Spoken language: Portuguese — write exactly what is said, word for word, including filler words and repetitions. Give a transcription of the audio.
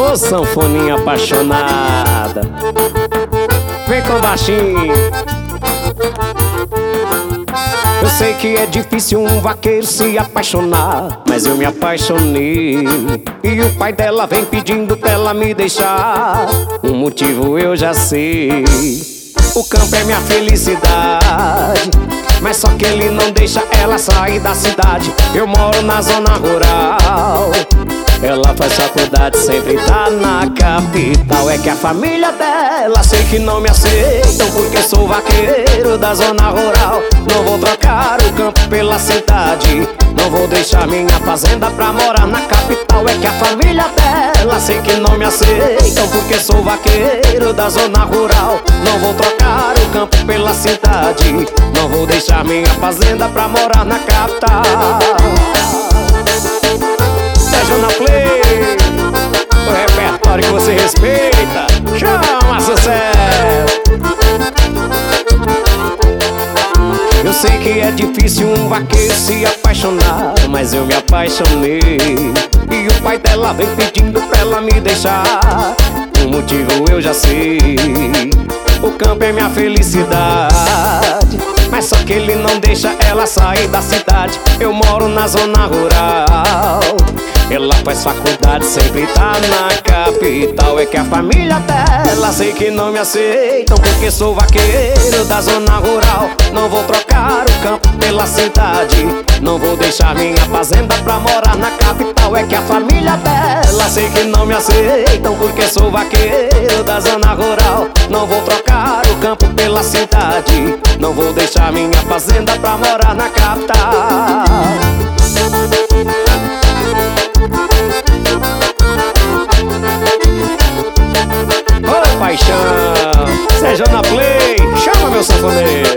Ô sanfoninha apaixonada, vem com baixinho. Eu sei que é difícil um vaqueiro se apaixonar, mas eu me apaixonei. E o pai dela vem pedindo pra ela me deixar. O motivo eu já sei. O campo é minha felicidade, mas só que ele não deixa ela sair da cidade. Eu moro na zona rural, ela faz faculdade, sempre tá na capital. É que a família dela sei que não me aceitam, porque sou vaqueiro da zona rural. Não vou trocar o campo pela cidade, não vou deixar minha fazenda pra morar na capital. É que a família dela sei que não me aceitam, porque sou vaqueiro da zona rural. Não vou trocar o campo pela cidade, não vou deixar minha fazenda pra morar na capital. Sérgio na Play, o repertório que você respeita, chama sucesso. Eu sei que é difícil um vaqueiro se apaixonar, mas eu me apaixonei. E o pai dela vem pedindo pra ela me deixar. O motivo eu já sei. O campo é minha felicidade, mas só que ele não deixa ela sair da cidade. Eu moro na zona rural, ela faz faculdade, sempre tá na capital. É que a família dela sei que não me aceitam, porque sou vaqueiro da zona rural. Não vou trocar o campo pela cidade, não vou deixar minha fazenda pra morar na capital. É que a família dela sei que não me aceitam, porque sou vaqueiro da zona rural. Não vou trocar o campo pela cidade, não vou deixar minha fazenda pra morar na capital. Ô paixão, Sérgio na Play, chama meu sanfoneiro.